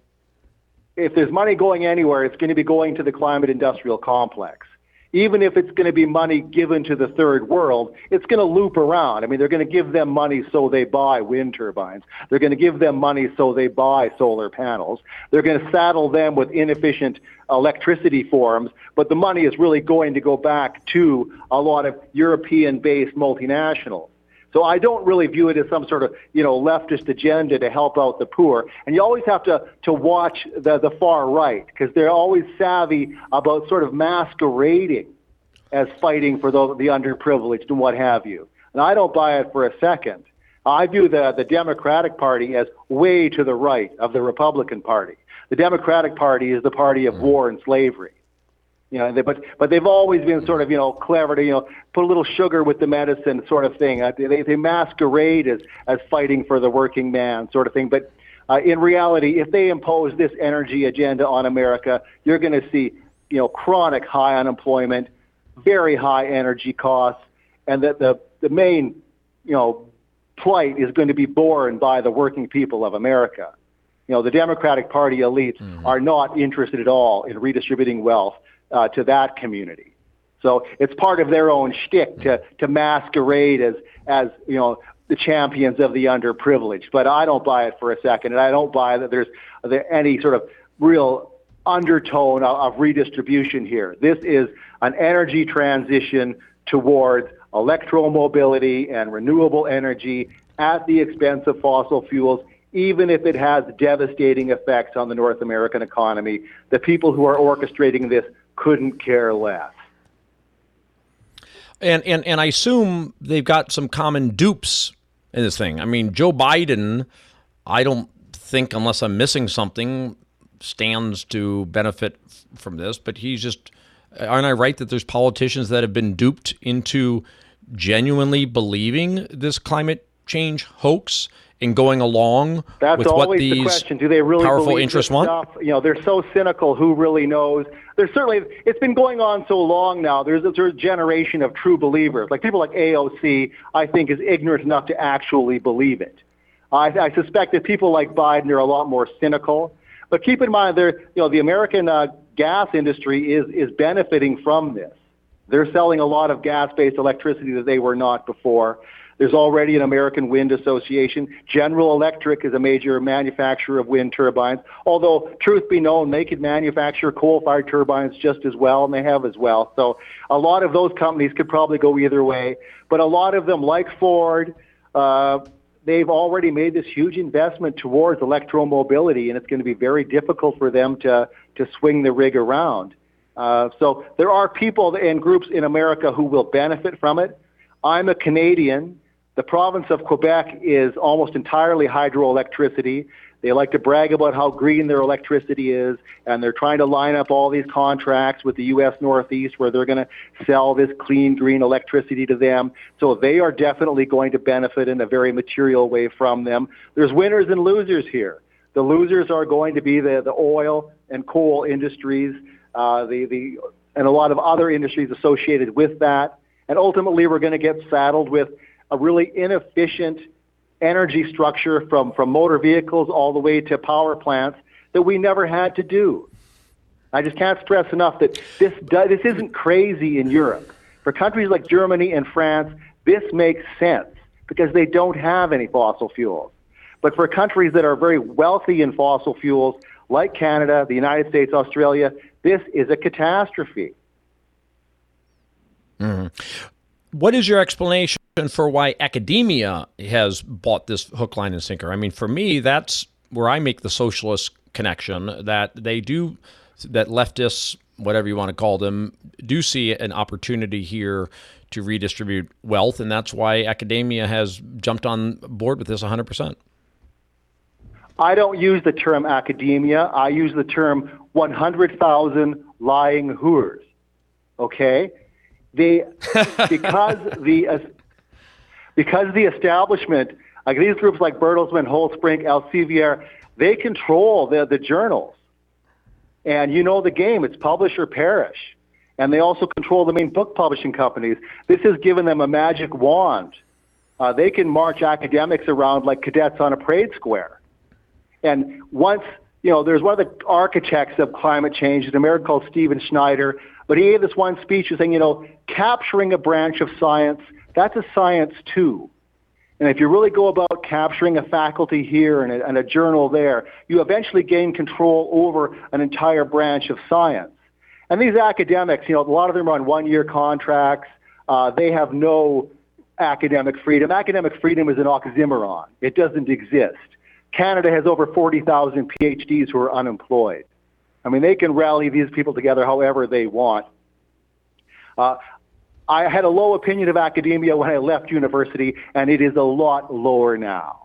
if there's money going anywhere, it's going to be going to the climate industrial complex. Even if it's going to be money given to the third world, it's going to loop around. I mean, they're going to give them money so they buy wind turbines. They're going to give them money so they buy solar panels. They're going to saddle them with inefficient electricity forms, but the money is really going to go back to a lot of European-based multinationals. So I don't really view it as some sort of, you know, leftist agenda to help out the poor. And you always have to, to watch the, the far right, because they're always savvy about sort of masquerading as fighting for the, the underprivileged and what have you. And I don't buy it for a second. I view the, the Democratic Party as way to the right of the Republican Party. The Democratic Party is the party of war and slavery. You know, they, but but they've always been sort of, you know, clever to, you know, put a little sugar with the medicine sort of thing. Uh, they they masquerade as as fighting for the working man sort of thing. But uh, in reality, if they impose this energy agenda on America, you're going to see, you know, chronic high unemployment, very high energy costs, and that the the main, you know, plight is going to be borne by the working people of America. You know, the Democratic Party elites mm-hmm. are not interested at all in redistributing wealth Uh, to that community. So it's part of their own shtick to, to masquerade as, as, you know, the champions of the underprivileged. But I don't buy it for a second, and I don't buy that there's any sort of real undertone of, of redistribution here. This is an energy transition towards electromobility and renewable energy at the expense of fossil fuels, even if it has devastating effects on the North American economy. The people who are orchestrating this couldn't care less. And, and and I assume they've got some common dupes in this thing. I mean, Joe Biden, I don't think, unless I'm missing something, stands to benefit from this, but he's just, aren't I right that there's politicians that have been duped into genuinely believing this climate change hoax and going along That's with what these the question. Do they really powerful believe interests this want? Stuff? You know, they're so cynical. Who really knows? There's certainly, it's been going on so long now. There's a sort of generation of true believers. Like people like A O C, I think, is ignorant enough to actually believe it. I, I suspect that people like Biden are a lot more cynical. But keep in mind, they're, you know, the American uh, gas industry is is benefiting from this. They're selling a lot of gas-based electricity that they were not before. There's already an American Wind Association. General Electric is a major manufacturer of wind turbines, although, truth be known, they could manufacture coal-fired turbines just as well, and they have as well. So a lot of those companies could probably go either way. But a lot of them, like Ford, uh, they've already made this huge investment towards electromobility, and it's going to be very difficult for them to, to swing the rig around. Uh, so there are people and groups in America who will benefit from it. I'm a Canadian. The province of Quebec is almost entirely hydroelectricity. They like to brag about how green their electricity is, and they're trying to line up all these contracts with the U S Northeast where they're going to sell this clean, green electricity to them. So they are definitely going to benefit in a very material way from them. There's winners and losers here. The losers are going to be the, the oil and coal industries, uh, the, the, and a lot of other industries associated with that. And ultimately, we're going to get saddled with a really inefficient energy structure from, from motor vehicles all the way to power plants that we never had to do. I just can't stress enough that this this isn't crazy in Europe. For countries like Germany and France, this makes sense because they don't have any fossil fuels. But for countries that are very wealthy in fossil fuels, like Canada, the United States, Australia, this is a catastrophe. Mm-hmm. what is your explanation for why academia has bought this hook, line, and sinker? I mean, for me, that's where I make the socialist connection, that they do, that leftists, whatever you want to call them, do see an opportunity here to redistribute wealth, and that's why academia has jumped on board with this one hundred percent. I don't use the term academia. I use the term one hundred thousand lying whores, okay? They, because the uh, because the establishment, like these groups like Bertelsmann, Holtzbrinck, Elsevier, they control the, the journals. And you know the game, it's publish or perish. And they also control the main book publishing companies. This has given them a magic wand. Uh, they can march academics around like cadets on a parade square. And once, you know, there's one of the architects of climate change, an American called Stephen Schneider, but he gave this one speech saying, you know, capturing a branch of science, that's a science too. And if you really go about capturing a faculty here and a, and a journal there, you eventually gain control over an entire branch of science. And these academics, you know, a lot of them are on one-year contracts. Uh, they have no academic freedom. Academic freedom is an oxymoron. It doesn't exist. Canada has over forty thousand PhDs who are unemployed. I mean, they can rally these people together however they want. Uh, I had a low opinion of academia when I left university, and it is a lot lower now.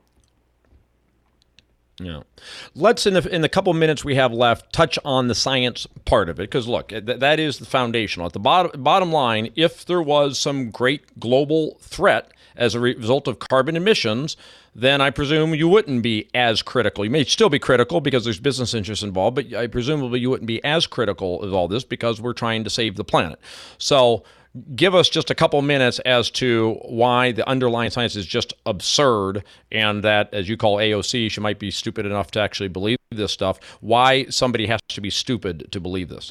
Yeah. Let's, in the, in the couple minutes we have left, touch on the science part of it, because, look, th- that is the foundational. At the bottom, bottom line, if there was some great global threat as a re- result of carbon emissions, then I presume you wouldn't be as critical. You may still be critical because there's business interests involved, but I presumably you wouldn't be as critical of all this because we're trying to save the planet. So give us just a couple minutes as to why the underlying science is just absurd, and that, as you call A O C, she might be stupid enough to actually believe this stuff. Why somebody has to be stupid to believe this?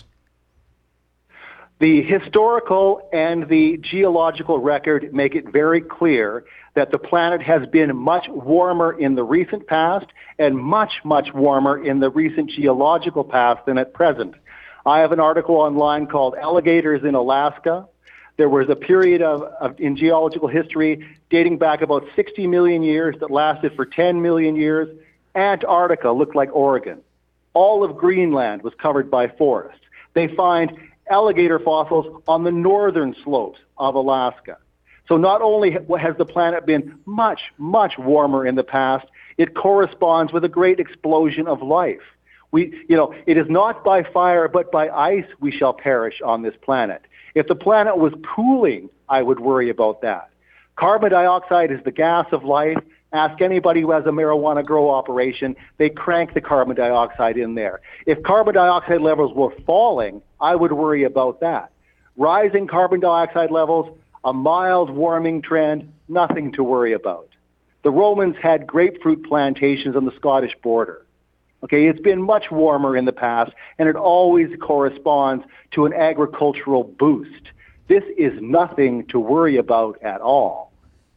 The historical and the geological record make it very clear that the planet has been much warmer in the recent past and much, much warmer in the recent geological past than at present. I have an article online called Alligators in Alaska. There was a period of, of in geological history dating back about sixty million years that lasted for ten million years. Antarctica looked like Oregon. All of Greenland was covered by forests. They find alligator fossils on the northern slopes of Alaska. So not only has the planet been much, much warmer in the past, it corresponds with a great explosion of life. We, you know, it is not by fire, but by ice we shall perish on this planet. If the planet was cooling, I would worry about that. Carbon dioxide is the gas of life. Ask anybody who has a marijuana grow operation. They crank the carbon dioxide in there. If carbon dioxide levels were falling, I would worry about that. Rising carbon dioxide levels, a mild warming trend, nothing to worry about. The Romans had grapefruit plantations on the Scottish border. Okay, it's been much warmer in the past, and it always corresponds to an agricultural boost. This is nothing to worry about at all.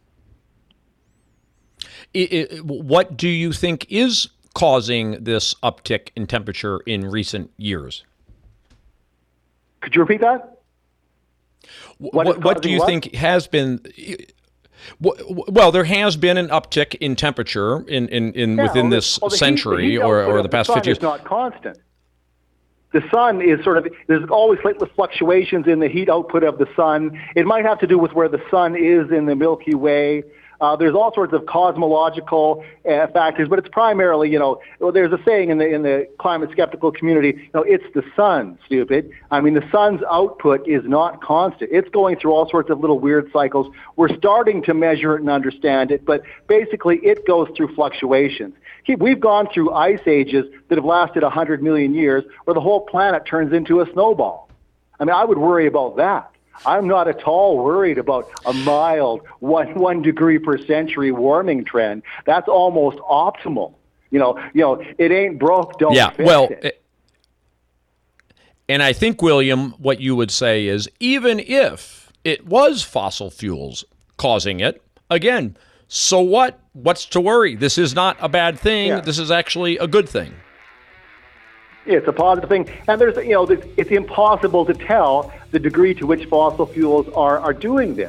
It, it, what do you think is causing this uptick in temperature in recent years? Could you repeat that? What, what, what do you what? think has been... Well, there has been an uptick in temperature in, in, in yeah, within well, this well, century heat, the heat or, or the past fifty years. The sun is not constant. The sun is sort of, there's always slight fluctuations in the heat output of the sun. It might have to do with where the sun is in the Milky Way. Uh, there's all sorts of cosmological uh, factors, but it's primarily, you know, well, there's a saying in the in the climate skeptical community, you know, it's the sun, stupid. I mean, the sun's output is not constant. It's going through all sorts of little weird cycles. We're starting to measure it and understand it, but basically it goes through fluctuations. We've gone through ice ages that have lasted one hundred million years where the whole planet turns into a snowball. I mean, I would worry about that. I'm not at all worried about a mild one one degree per century warming trend. That's almost optimal. You know, you know, it ain't broke, don't yeah, fix well, it. it. And I think, William, what you would say is, even if it was fossil fuels causing it, again, so what? What's to worry? This is not a bad thing. Yeah. This is actually a good thing. It's a positive thing. And there's, you know, there's, it's impossible to tell the degree to which fossil fuels are, are doing this.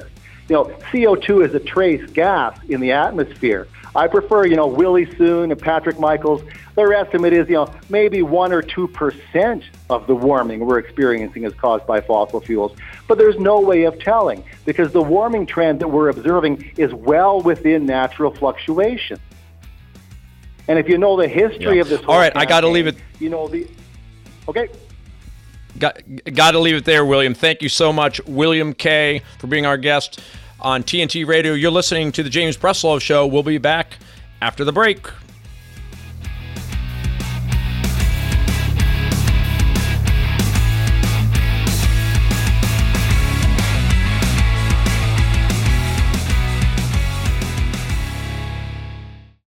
You know, C O two is a trace gas in the atmosphere. I prefer, you know, Willie Soon and Patrick Michaels. Their estimate is, you know, maybe one or two percent of the warming we're experiencing is caused by fossil fuels. But there's no way of telling because the warming trend that we're observing is well within natural fluctuation. And if you know the history yeah. of this whole All right, campaign, I got to leave it. You know the. Okay. Got, got to leave it there, William. Thank you so much, William Kaye, for being our guest on T N T Radio. You're listening to the James Breslow Show. We'll be back after the break.